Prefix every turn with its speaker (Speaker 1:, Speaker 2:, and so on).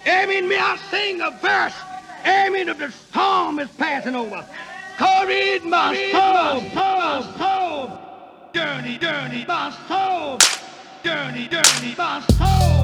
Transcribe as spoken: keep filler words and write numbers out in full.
Speaker 1: Amen. May I sing a verse? Amen. Of the storm is passing over. Courage, my soul, soul, soul. Journey, journey, my soul. Journey, journey, my soul.